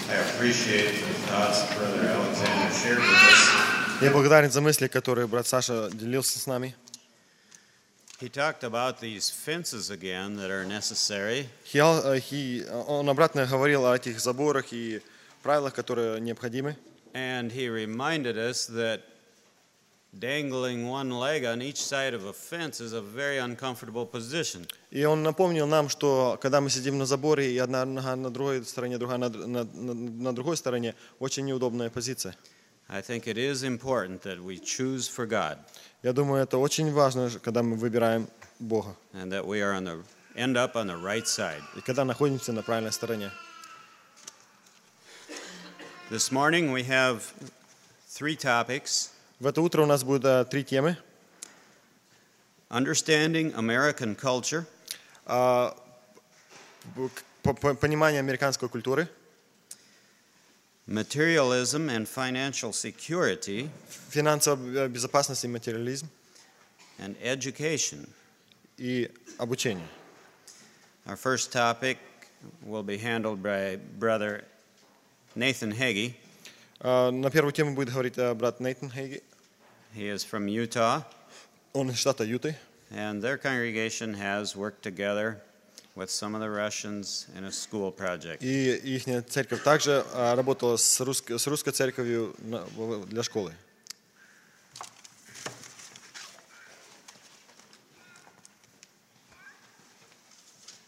I appreciate the thoughts Brother Alexander shared with us. Я благодарен за мысли, которые брат Саша делился с нами. He talked about these fences again that are necessary. Он обратно говорил о этих заборах и правилах, которые необходимы. And he reminded us that dangling one leg on each side of a fence is a very uncomfortable position. И он напомнил нам, что когда мы сидим на заборе, и одна нога на другой стороне, другая на другой стороне, очень неудобная позиция. I think it is important that we choose for God. Я думаю, это очень важно, когда мы выбираем Бога. And that we are end up on the right side. И когда находимся на правильной стороне. This morning we have 3 topics. В это утро у нас будет 3 темы. Understanding American culture. Понимание американской культуры. Materialism and financial security. Финансовая безопасность и материализм. And education. И обучение. Our first topic will be handled by Brother Nathan Hagee. На первую тему будет говорить брат Нейтан Хейги. He is from Utah. Он из штата Юты. And their congregation has worked together with some of the Russians in a school project. И их церковь также работала с русской церковью для школы.